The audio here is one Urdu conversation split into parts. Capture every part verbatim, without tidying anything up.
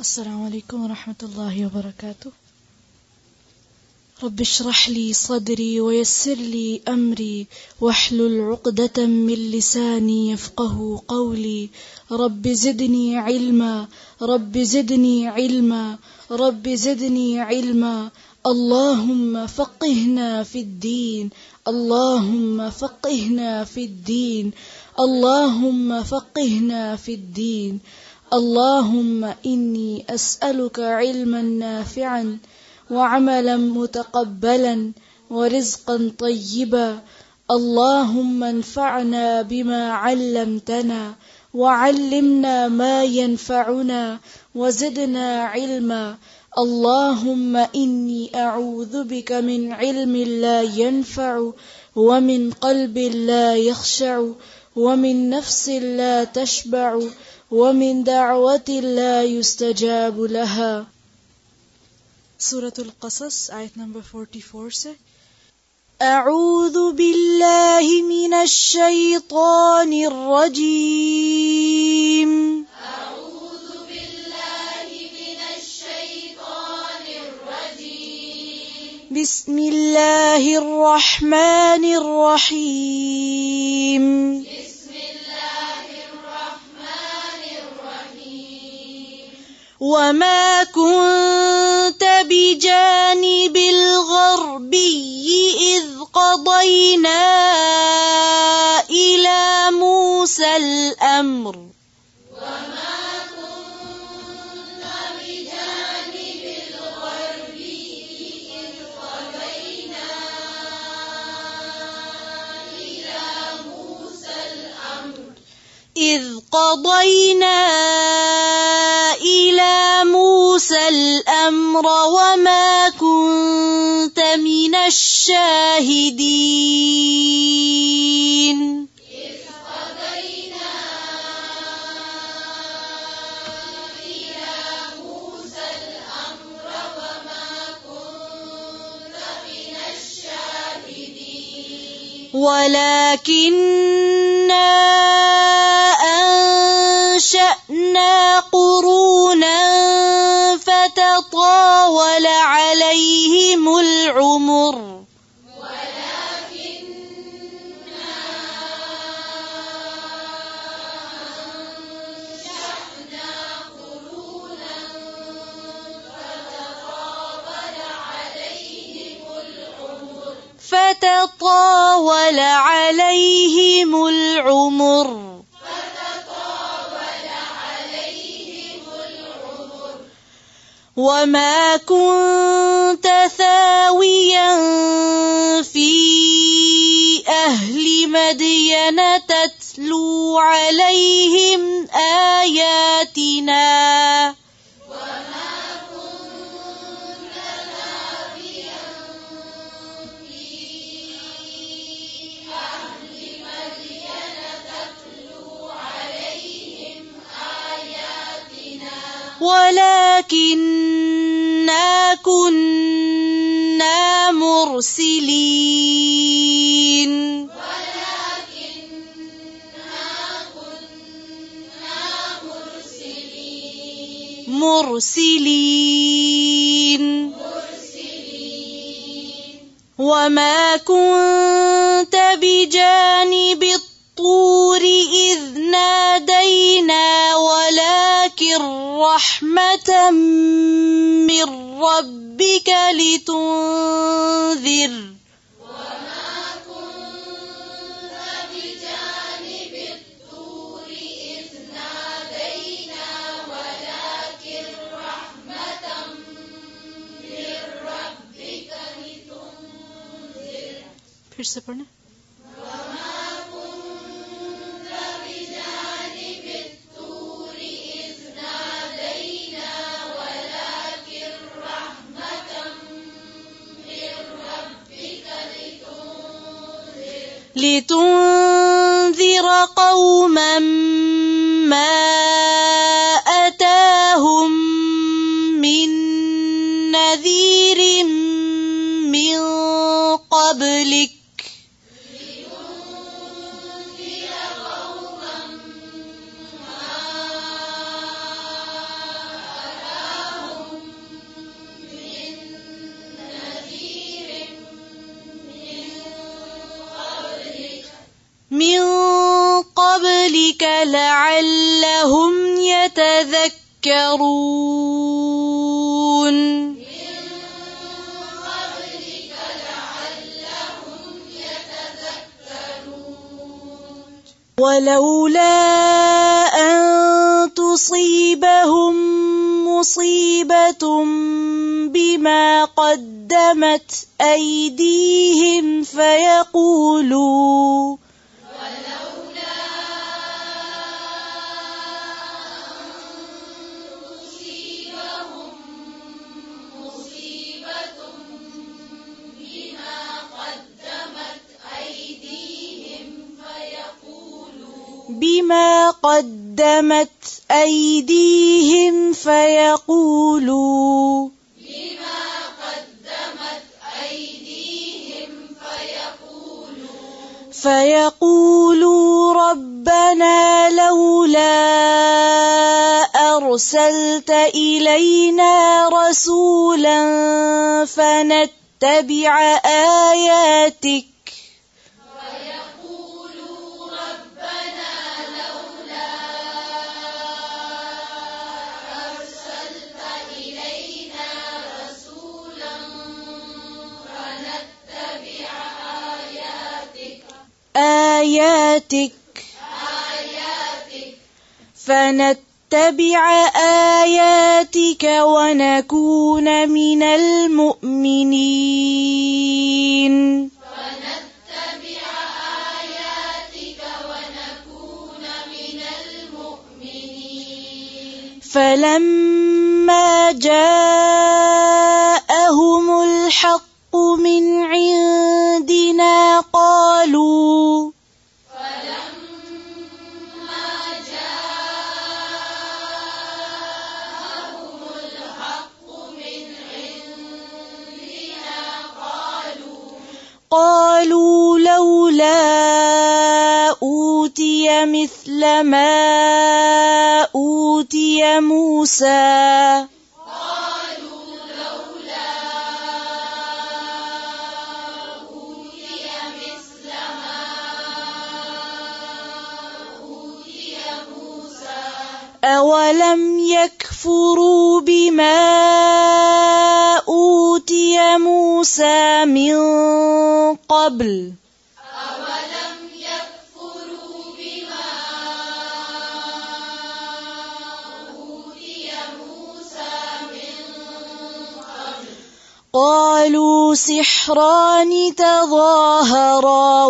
السلام عليكم ورحمة الله وبركاته. رب اشرح لي صدري ويسر لي أمري واحلل عقدة من لساني يفقه قولي. رب زدني علما رب زدني علما رب زدني علما. اللهم فقهنا في الدين اللهم فقهنا في الدين اللهم فقهنا في الدين. اللهم إني أسألك علما نافعا وعملا متقبلا ورزقا طيبا. اللهم انفعنا بما علمتنا وعلمنا ما ينفعنا وزدنا علما. اللهم إني أعوذ بك من علم لا ينفع ومن قلب لا يخشع ومن نفس لا تشبع ومن دعوة لا يستجاب لها. سورة القصص آية نمبر forty-four سے أعوذ بالله من الشيطان الرجيم أعوذ بالله من الشيطان الرجيم بسم الله الرحمن الرحيم. وما كنت بجانب الغربي إذ قضينا إلى موسى الأمر وما كنت بجانب الغربي إذ قضينا إلى موسى الأمر إذ قضينا إلى موسى الأمر وما كنت من الشاهدين. إذ قضينا إلى موسى الأمر وما كنت من الشاهدين ولكننا أنشأنا قرونا فتطاول عليهم العمر ولكننا أنشأنا قرونا فتطاول عليهم العمر فتطاول عليهم العمر وما كنت ثاويا في أهل مدين تتلو عليهم آياتنا وما كنت ثاويا في أهل مدين تتلو عليهم آياتنا ولكننا كنا مرسلين ولكننا كنا مرسلين مرسلين مرسلين وما كنت بجانب الطور إذ نادينا ولكن رحمة من ربك لتنذر وما كنت بجانب الطور إذ نادينا ولكن رحمة من ربك لتنذر. फिर से पढ़ना وما كنت بجانب الطور إذ نادينا ولكن رحمة من ربك لتنذر لتنذر قوما ما أتاهم من نذير من قبلك لتنذر قوما ما يتذكرون ولولا أن تصيبهم مصيبة بما قدمت أيديهم فيقولوا بما قدمت أيديهم فيقولوا بما قدمت أيديهم فيقولوا فيقولوا ربنا لولا أرسلت إلينا رسولا فنتبع آياتك آياتك آياتك فنتبع آياتك ونكون من المؤمنين فنتبع آياتك ونكون من المؤمنين فلما جاءهم الحق من عندنا قالوا فلما جاءهم الحق من عندنا قالوا قالوا لولا أوتي مثل ما أوتي موسى أولم يكفروا بما أوتي موسى من قبل أولم يكفروا بما أوتي موسى من قبل قالوا سحران تظاهرا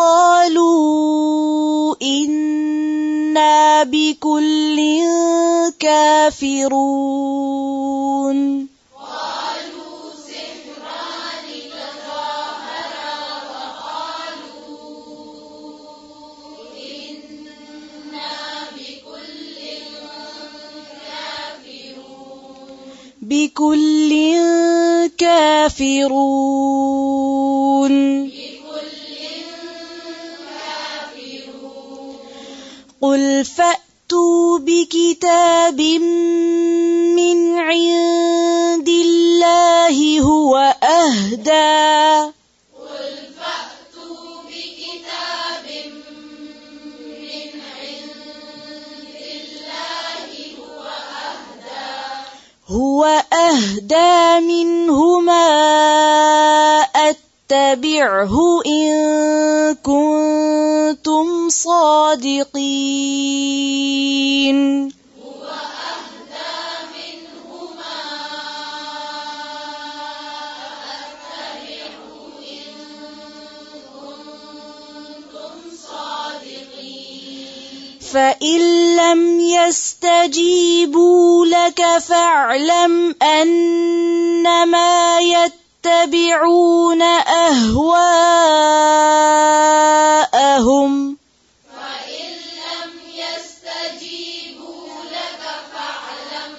وقالوا إنا بكل كافرون قالوا سحران تظاهرا وقالوا إنا بكل كافرون بكل كافرون قل فأتوا بكتاب من عند الله هو أهدى قل فأتوا بكتاب من عند الله هو أهدى هو أهدى منهما أتبعه إن كنتم صادقين هو أهدى منهما أتبعه إن كنتم صادقين فإن لم يستجيبوا لك فاعلم أنما يتبعون أهواءهم فإن لم يستجيبوا لك فاعلم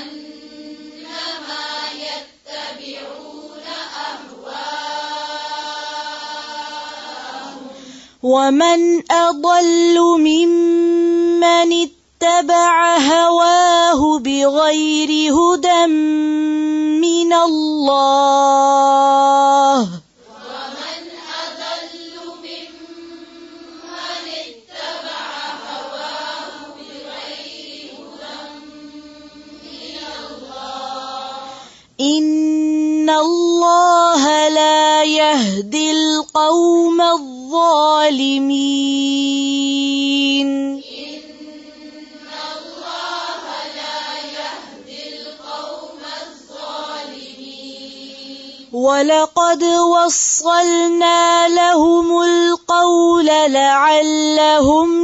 أنما يتبعون أهواءهم ومن أضل ممن اتبع هواه بغير هدى من الله ومن أضل ممن اتبع هواه بغير هدى من إن الله لا يهدي القوم الظالمين ولقد وصلنا لهم القول لعلهم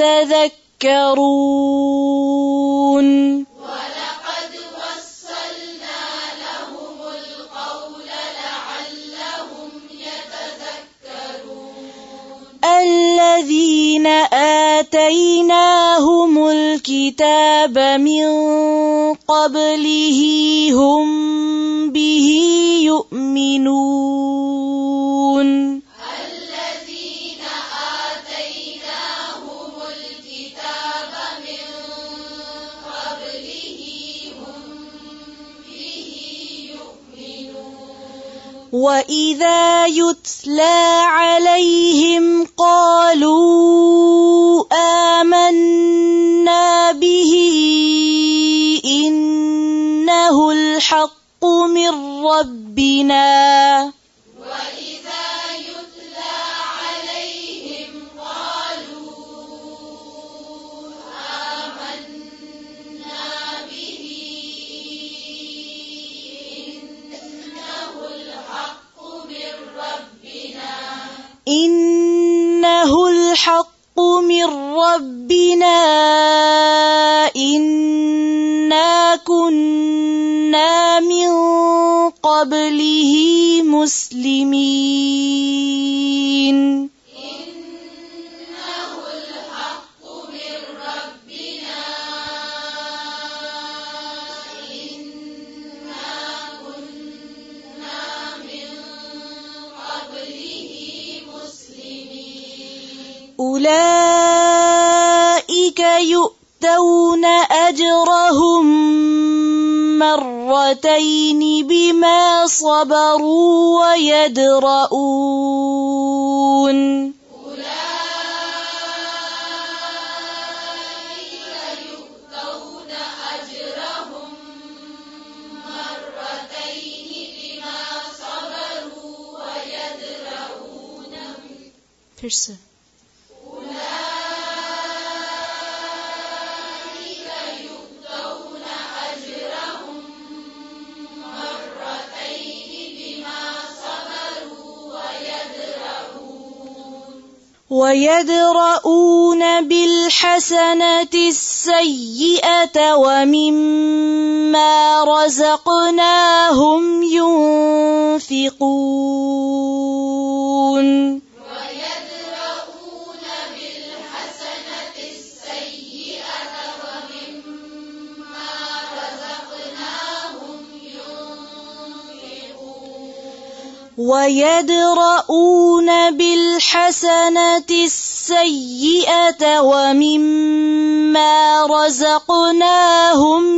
يتذكرون ولقد وصلنا لهم القول لعلهم يتذكرون الذين آتيناهم الكتاب من قبله هم به يؤمنون الذين آتيناهم الكتاب من قبله هم به يؤمنون وإذا يتلى عليهم قالوا آمنا به إنه الحق من ربنا وإذا يتلى عليهم قالوا آمنا به إنه الحق من ربنا إنه الحق من ربنا إنا كنا من قبله مسلمين إنه الحق من ربنا إنا كنا من قبله مسلمين أولئك يؤتون أجرهم مرتين بما صبروا ويدرؤون أولئك يؤتون أجرهم مرتين بما صبروا ويدرؤون Persa. أولئك يؤتون أجرهم مرتين بما صبروا ويدرؤون ويدرؤون بالحسنة السيئة ومما رزقناهم ينفقون ويدرؤون بالحسنة السيئة ومما رزقناهم ينفقون ويدرؤون بالحسنة السيئة ومما رزقناهم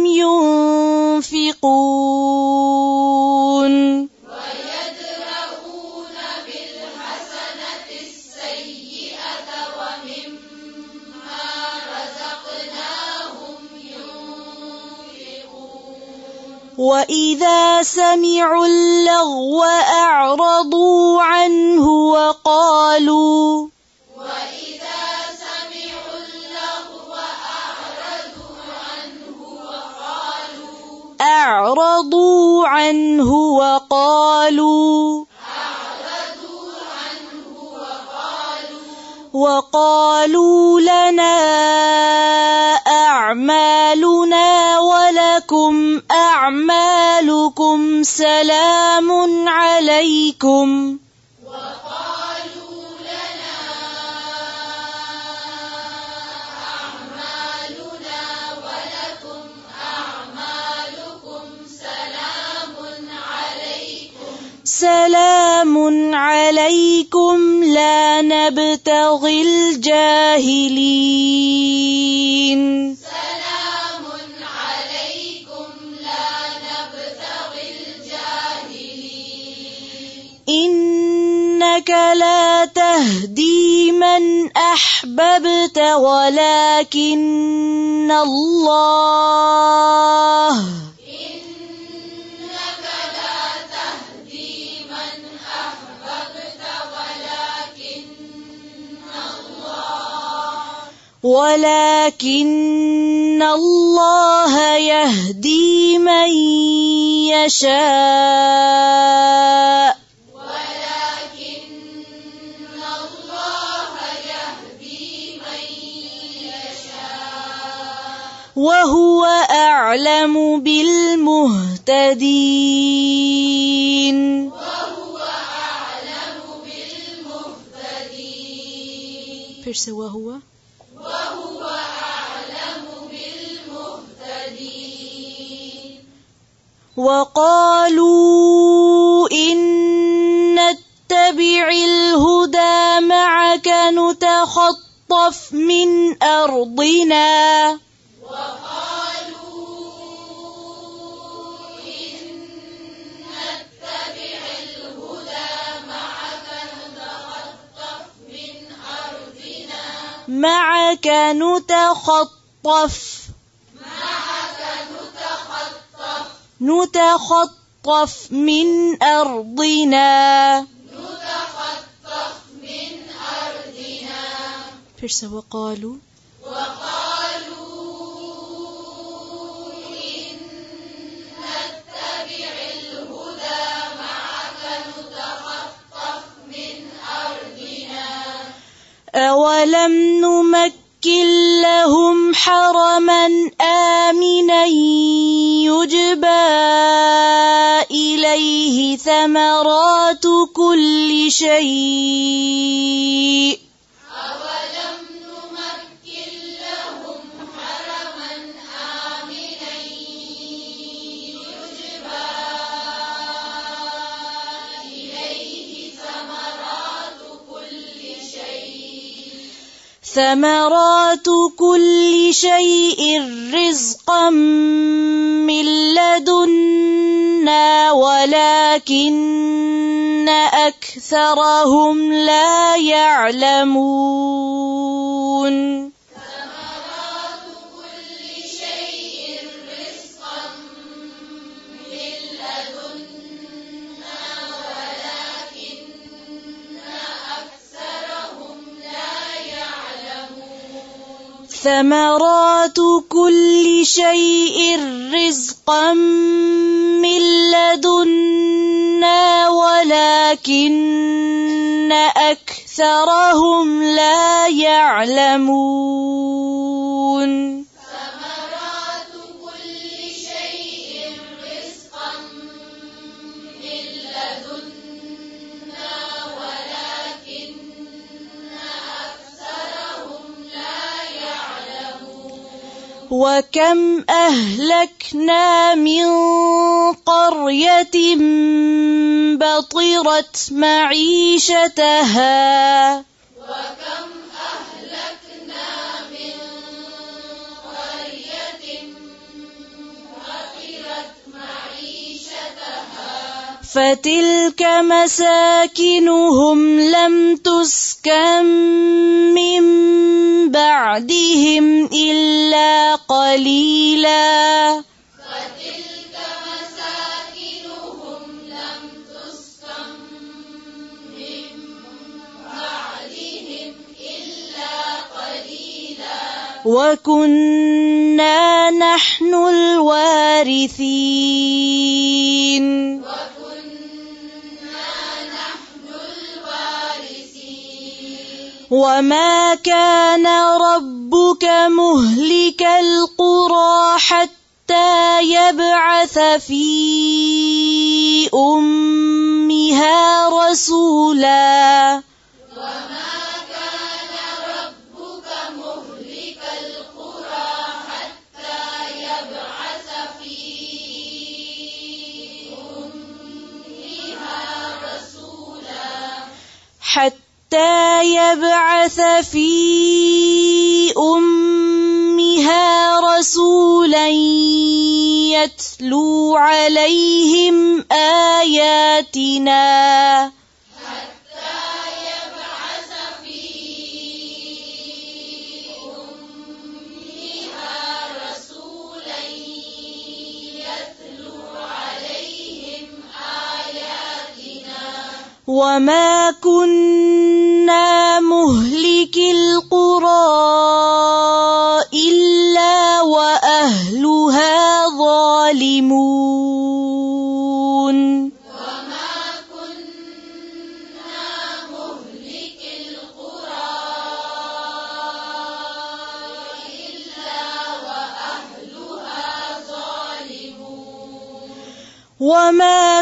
ينفقون ويدرؤون بالحسنة السيئة ومما رزقناهم ينفقون وإذا سمعوا اللغو أعرضوا عنه وقالوا وإذا سمعوا اللغو أعرضوا عنه وقالوا أعرضوا عنه وقالوا أعرضوا عنه وقالوا وقالوا لنا أعمالنا ولكم أعمالكم سلام عليكم وقالوا لنا أعمالنا ولكم أعمالكم سلام عليكم سلام عليكم لا نبتغي الجاهلين سلام عليكم لا نبتغي الجاهلين إنك لا تهدي من أحببت ولكن الله إنك ولكن الله يهدي من يشاء ولكن الله يهدي من يشاء وهو أعلم بالمهتدين وهو أعلم بالمهتدين फिर से وهو وهو أعلم بالمهتدين وقالوا إن نتبع الهدى معك نتخطف من أرضنا وقالوا إن نتبع الهدى معك نتخطف من أرضنا معك نتخطف معك نتخطف نتخطف من أرضنا نتخطف من أرضنا फिर से وقالوا وقالوا إن نتبع الهدى معك نتخطف من أرضنا أولم نمكن لهم حرما آمنا يجبى إليه ثمرات كل شيء أولم نمكن لهم حرما آمنا يجبى إليه ثمرات كل شيء ثمرات كل شيء رزقا من لدنا ولكن أكثرهم لا يعلمون ثمرات كل شيء رزقا من لدنا ولكن أكثرهم لا يعلمون ثمرات كل شيء رزقا من لدنا ولكن أكثرهم لا يعلمون ثمرات كل شيء رزقا من لدنا ولكن أكثرهم لا يعلمون وكم أهلكنا من قرية بطرت معيشتها وكم أهلكنا من قرية بطرت معيشتها فتلك مساكنهم لم تسكن من بعدهم إلا قليلا فتلك مساكنهم لم تسكن من بعدهم إلا قليلا وكنا نحن الوارثين وكنا نحن الوارثين وما كان ربك مهلك القرى حتى يبعث في أمها رسولا وما كان ربك مهلك القرى حتى يبعث في أمها رسولا حتى يبعث في أمها رسولا يتلو عليهم آياتنا حتى يبعث في أمها رسولا يتلو عليهم آياتنا وما كنا مهلك القرى ظالمون وما كنا مهلك القرى إلا وأهلها ظالمون وما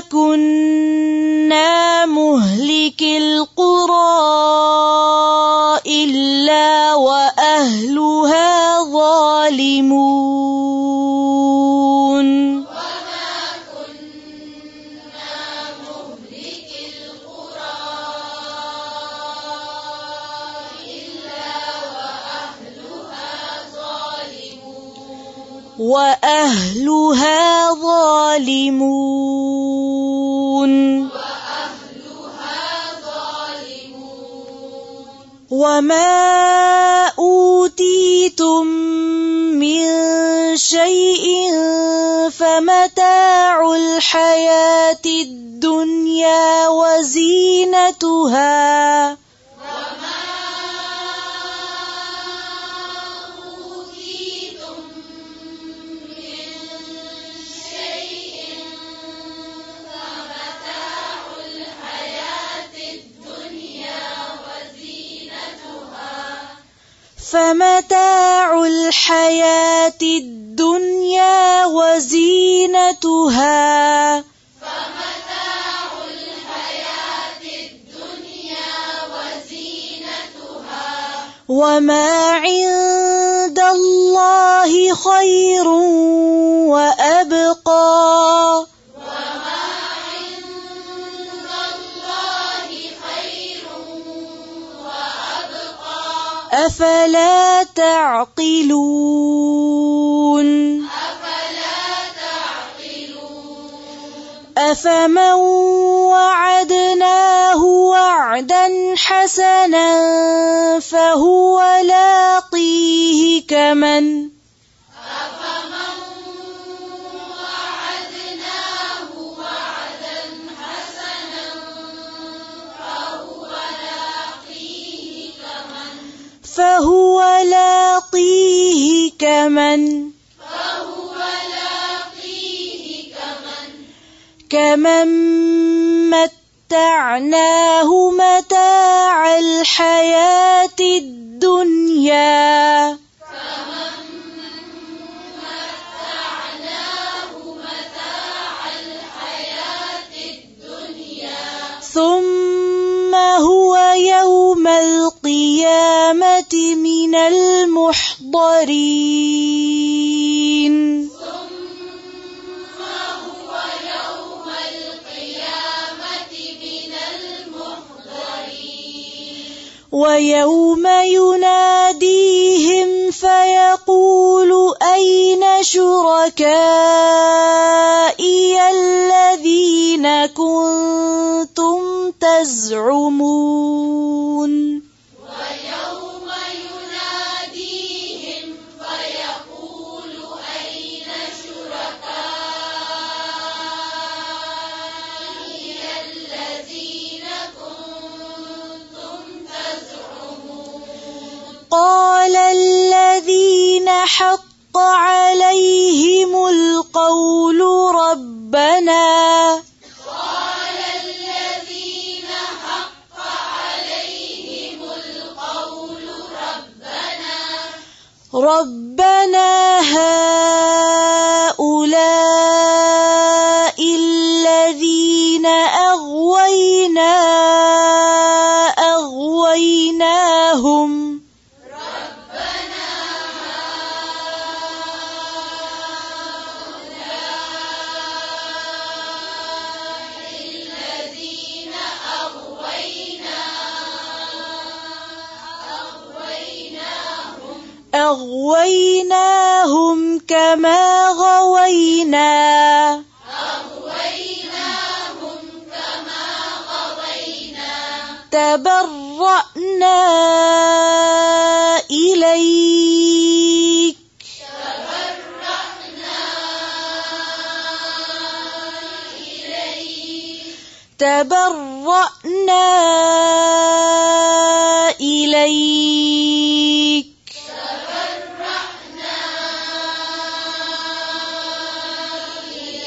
كنا مهلك القرى إلا وأهلها ظالمون وما كنا مهلك القرى إلا وأهلها ظالمون وأهلها ظالمون وأهلها ظالمون وما أوتيتم من شيء فمتاع الحياة الدنيا وزينتها وما أوتيتم من شيء فمتاع الحياة الدنيا وزينتها فمتاع الحياة الدنيا وزينتها فمتاع الحياة الدنيا وزينتها وما عند الله خير وأبقى وما عند الله خير وأبقى أفلا تعقلون أفلا تعقلون أفمن وعدناه وعدا حسنا فهو لاقيه كمن أفمن وعدناه وعدا حسنا فهو لاقيه كمن فهو لاقيه كمن فهو لاقيه كمن كمن متعناه متاع الحياة الدنيا كمن متعناه متاع الحياة الدنيا ثم هو يوم القيامة من المحضرين ثم هو يوم القيامة من المحضرين ويوم يناديهم فيقول أين شركائي الذين كنتم تزعمون ويوم يناديهم فيقول أين شركائي الذين كنتم تزعمون قال الذين حق عليهم القول ربنا قال الذين حق عليهم القول ربنا ربنا هؤلاء الذين أغوينا أغويناهم ربنا هؤلاء الذين أغوينا أغويناهم أغويناهم كما غوينا أغويناهم كما غوينا تبرأنا إليك تبرأنا إليك تبرأنا إليك تبرأنا إليك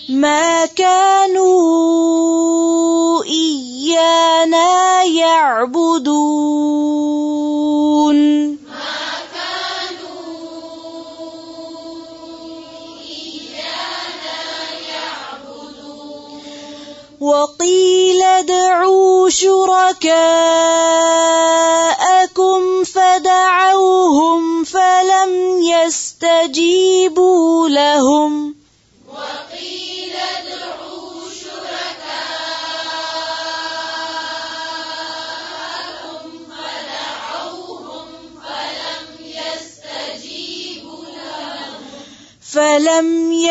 ما كانوا إيانا يعبدون ما كانوا إيانا يعبدون وقيل ادعوا شركاءكم فدعوهم فلم يستجيبوا لهم وقيل ادعوا شركاءكم فدعوهم فلم يستجيبوا لهم فلم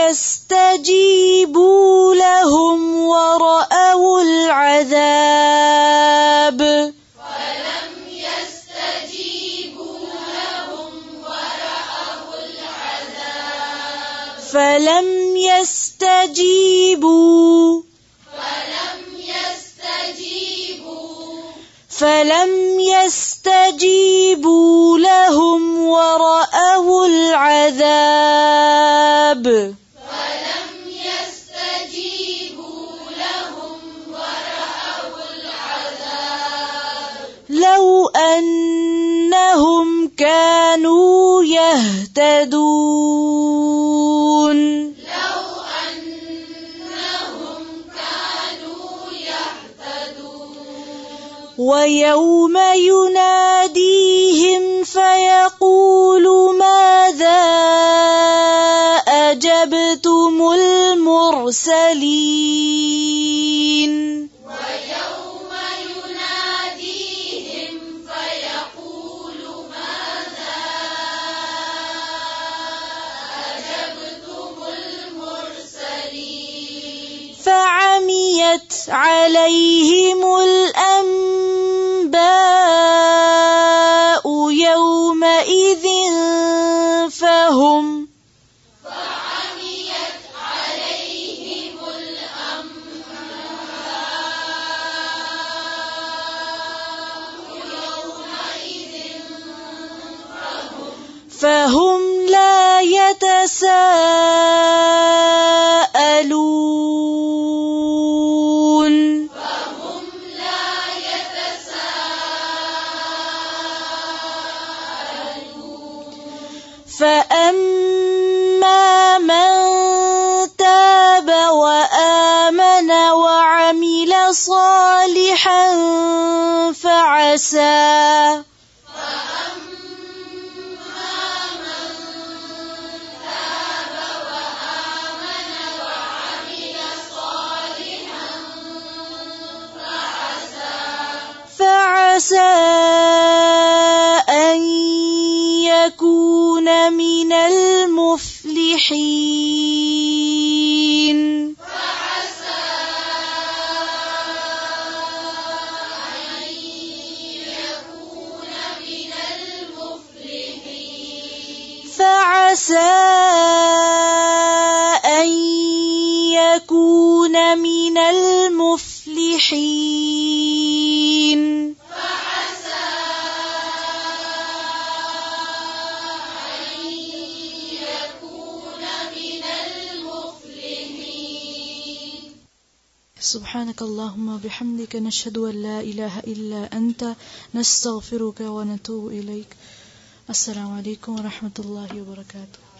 يستجيبوا لهم ورأوا العذاب فلم يستجيبوا لهم ورأوا العذاب فلم يستجيبوا فلم يستجيبوا فلم يستجيبوا لهم ورأوا العذاب فلم يستجيبوا لهم ورأوا العذاب لو أنهم كانوا يهتدون لو أنهم كانوا يهتدون ويوم يناديهم فيقول ماذا أجبتم المرسلين ويوم يناديهم فيقول ماذا أجبتم المرسلين فعميت عليهم الأنباء يومئذ فهم فعميت عليهم الأنباء يومئذ فهم لا يتساءلون فهم لا يتساءلون فأما من تاب وآمن وعمل صالحا فعسى فعسى أن يكون من المفلحين فعسى أن يكون من المفلحين فعسى أن يكون من المفلحين فعسى أن يكون من المفلحين سبحانك اللهم وبحمدك نشهد أن لا إله إلا أنت نستغفرك ونتوب إليك. السلام عليكم ورحمة الله وبركاته.